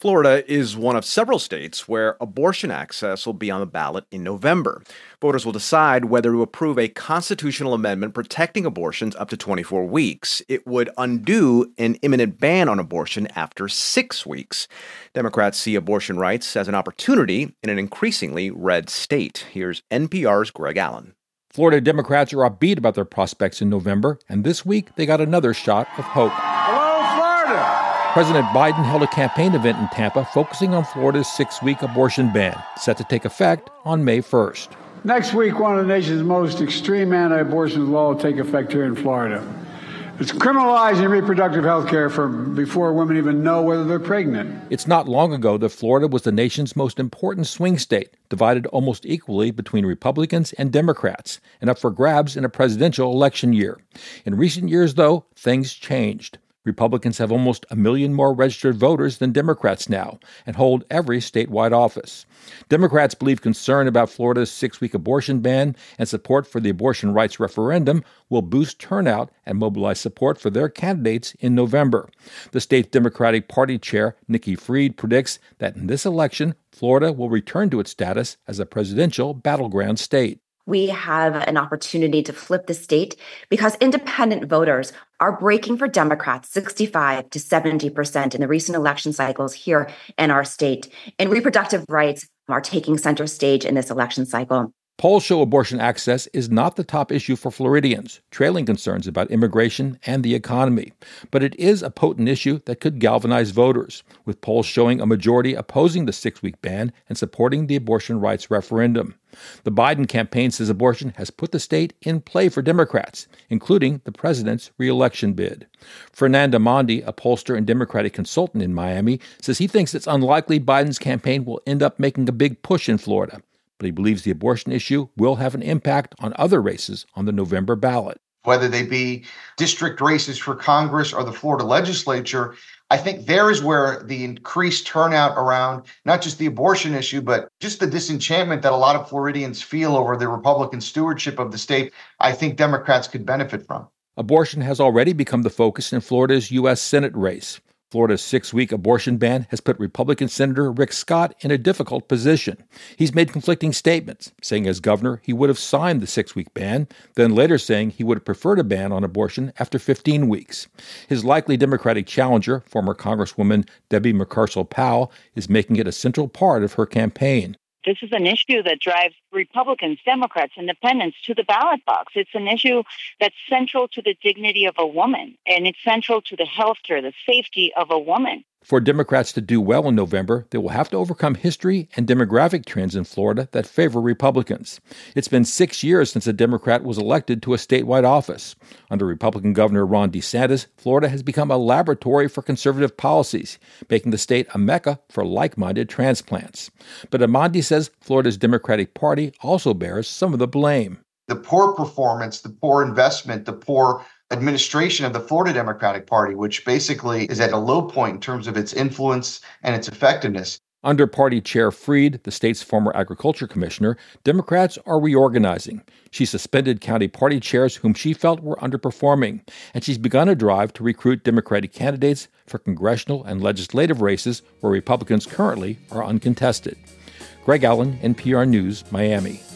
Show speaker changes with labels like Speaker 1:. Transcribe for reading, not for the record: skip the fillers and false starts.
Speaker 1: Florida is one of several states where abortion access will be on the ballot in November. Voters will decide whether to approve a constitutional amendment protecting abortions up to 24 weeks. It would undo an imminent ban on abortion after 6 weeks. Democrats see abortion rights as an opportunity in an increasingly red state. Here's NPR's Greg Allen.
Speaker 2: Florida Democrats are upbeat about their prospects in November, and this week they got another shot of hope.
Speaker 3: Hello, Florida!
Speaker 2: President Biden held a campaign event in Tampa focusing on Florida's 6-week abortion ban, set to take effect on May 1st.
Speaker 3: Next week, one of the nation's most extreme anti-abortion laws will take effect here in Florida. It's criminalizing reproductive health care before women even know whether they're pregnant.
Speaker 2: It's not long ago that Florida was the nation's most important swing state, divided almost equally between Republicans and Democrats, and up for grabs in a presidential election year. In recent years, though, things changed. Republicans have almost 1 million more registered voters than Democrats now and hold every statewide office. Democrats believe concern about Florida's 6-week abortion ban and support for the abortion rights referendum will boost turnout and mobilize support for their candidates in November. The state's Democratic Party chair, Nikki Fried, predicts that in this election, Florida will return to its status as a presidential battleground state.
Speaker 4: We have an opportunity to flip the state because independent voters are breaking for Democrats 65 to 70% in the recent election cycles here in our state. And reproductive rights are taking center stage in this election cycle.
Speaker 2: Polls show abortion access is not the top issue for Floridians, trailing concerns about immigration and the economy. But it is a potent issue that could galvanize voters, with polls showing a majority opposing the 6-week ban and supporting the abortion rights referendum. The Biden campaign says abortion has put the state in play for Democrats, including the president's re-election bid. Fernanda Mondi, a pollster and Democratic consultant in Miami, says he thinks it's unlikely Biden's campaign will end up making a big push in Florida. But he believes the abortion issue will have an impact on other races on the November ballot.
Speaker 5: Whether they be district races for Congress or the Florida legislature, I think there is where the increased turnout around not just the abortion issue, but just the disenchantment that a lot of Floridians feel over the Republican stewardship of the state, I think Democrats could benefit from.
Speaker 2: Abortion has already become the focus in Florida's U.S. Senate race. Florida's 6-week abortion ban has put Republican Senator Rick Scott in a difficult position. He's made conflicting statements, saying as governor he would have signed the 6-week ban, then later saying he would have preferred a ban on abortion after 15 weeks. His likely Democratic challenger, former Congresswoman Debbie McCarcel-Powell, is making it a central part of her campaign.
Speaker 6: This is an issue that drives Republicans, Democrats, independents to the ballot box. It's an issue that's central to the dignity of a woman, and it's central to the health care, the safety of a woman.
Speaker 2: For Democrats to do well in November, they will have to overcome history and demographic trends in Florida that favor Republicans. It's been 6 years since a Democrat was elected to a statewide office. Under Republican Governor Ron DeSantis, Florida has become a laboratory for conservative policies, making the state a mecca for like-minded transplants. But Amandi says Florida's Democratic Party also bears some of the blame.
Speaker 5: The poor performance, the poor investment, the poor administration of the Florida Democratic Party, which basically is at a low point in terms of its influence and its effectiveness.
Speaker 2: Under Party Chair Fried, the state's former agriculture commissioner, Democrats are reorganizing. She suspended county party chairs whom she felt were underperforming, and she's begun a drive to recruit Democratic candidates for congressional and legislative races where Republicans currently are uncontested. Greg Allen, NPR News, Miami.